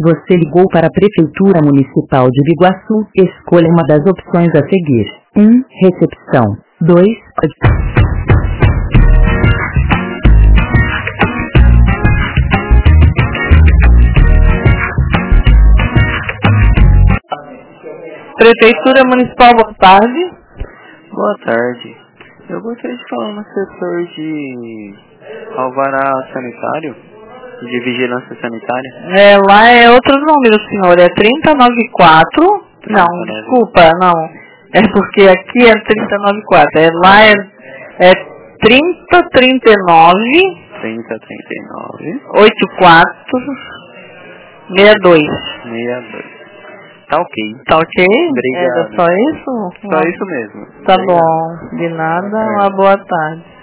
Você ligou para a Prefeitura Municipal de Biguaçu. Escolha uma das opções a seguir. 1. Recepção. 2. Prefeitura Municipal, boa tarde. Boa tarde. Eu gostaria de falar no setor de alvará sanitário, de vigilância sanitária. Lá é outro número, senhor. É 3094. Não, desculpa, não. É porque aqui é 3094. Lá é 3039. 3039. 8462. 62. Tá ok. Tá ok? Obrigado. Era só isso? Só isso mesmo. Tá Obrigado. bom. De nada. Uma boa tarde.